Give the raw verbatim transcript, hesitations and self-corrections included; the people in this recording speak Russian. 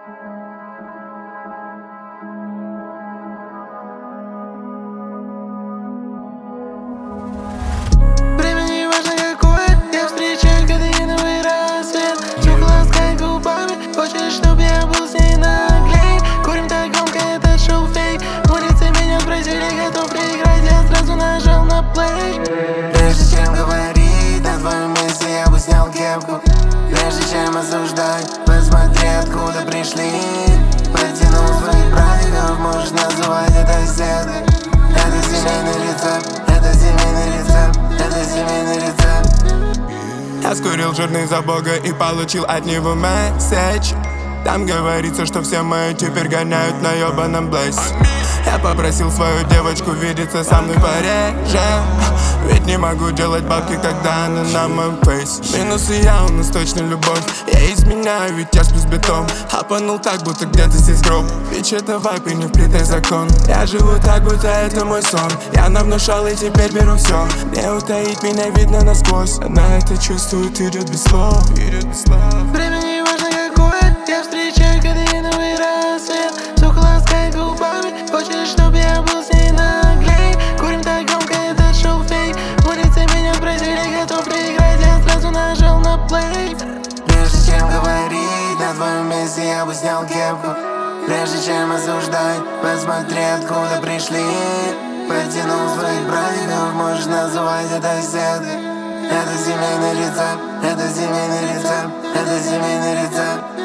Время не важно какое, я встречаю кадеиновый рассвет. Щеку ласкай губами, хочешь, чтоб я был с ней наглей. Курим так громко, этот шоу фейк. Улицы меня спросили, готов проиграть, я сразу нажал на плей. Прежде чем говорить, на твоем месте я бы снял кепку. Прежде чем осуждать, посмотри, откуда пришли. Подтянул своих братьев, можешь называть это седой. Это семейный рецепт, это семейный рецепт, это семейный рецепт. Я скурил жирный за бога и получил от него месседж. Там говорится, что все мои теперь гоняют на ёбаном блэйс. Я попросил свою девочку видеться со мной пореже. Ведь не могу делать бабки, когда она на моем фейс. Минусы я, у нас точно любовь. Я изменяю, ведь я сплю с битом. Хапанул так, будто где-то здесь гроб. Ведь это вайп и не впритый закон. Я живу так, будто это мой сон. Я навнушал и теперь беру все. Не утаить меня видно насквозь. Она это чувствует, идет без слов. Время не важно какое, я встречаю кадеиновый рассвет. Сука ласкает губами, хочешь, чтоб я был с ней наглей. Курим так громко, этот шоу фейк. Улицы меня спросили, готов проиграть, я сразу нажал на плей. Прежде чем говорить, на твоем месте я бы снял кепку. Прежде чем осуждать, посмотри, откуда пришли. Подтянул своих братьев, можешь называть это седой. Это семейный рецепт, это семейный рецепт, это семейный рецепт.